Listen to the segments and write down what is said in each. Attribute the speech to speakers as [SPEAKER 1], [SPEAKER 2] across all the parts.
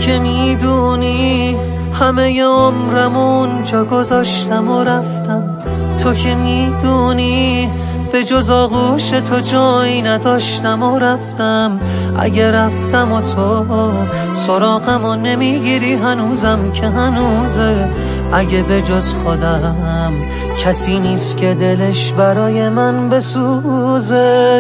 [SPEAKER 1] که میدونی همه عمرم اونجا گذاشتم و رفتم. تو که میدونی به جز آغوش تو جایی نداشتم و رفتم. اگه رفتم و تو سراغم و نمیگیری هنوزم که هنوزه. اگه به جز خودم کسی نیست که دلش برای من بسوزه.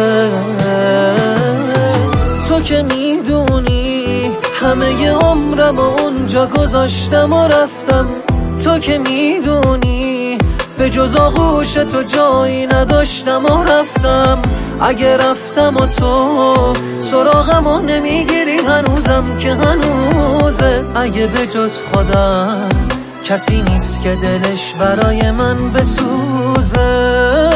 [SPEAKER 1] تو که میدونی همه عمرم و اونجا گذاشتم و رفتم. تو که میدونی به جز آغوش تو جایی نداشتم و رفتم. اگه رفتم و تو سراغم و نمیگیری هنوزم که هنوزه. اگه به جز خودم کسی نیست که دلش برای من بسوزه.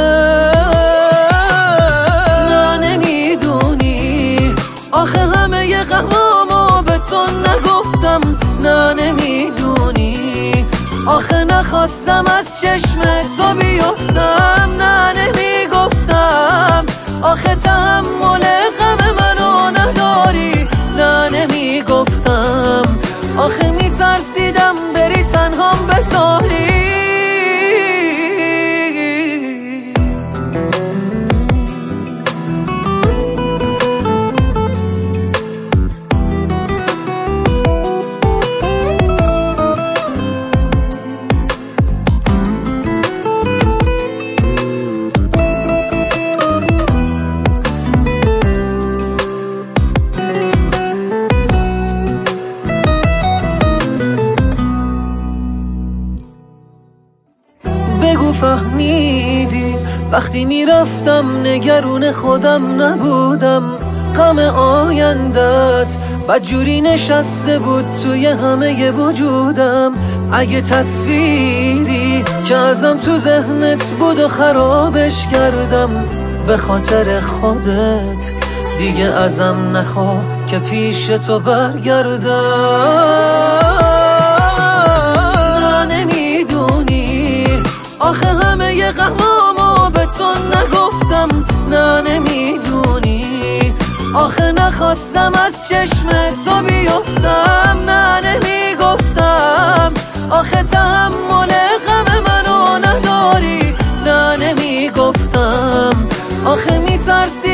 [SPEAKER 1] نه نمیدونی آخه همه غمامو به تو نگفتم. نه نمیدونی آخه نخواستم از چشم تو بیفتم. نه نمیگفتم آخه تحمل غم منو نداری. نه نمیگفتم آخه میترسیدم بری تنهام بذاری. بگو فهمیدی وقتی میرفتم نگرون خودم نبودم. غم آیندت بدجوری نشسته بود توی همه وجودم. اگه تصویری که ازم تو ذهنت بود و خرابش کردم به خاطر خودت دیگه ازم نخواه که پیش تو برگردم. آخه همه غمامو به تو نگفتم. نه نمیدونی آخه نخواستم از چشم تو بیفتم. نه نمیگفتم آخه تحمل غم منو نداری. نه نمیگفتم آخه میترسی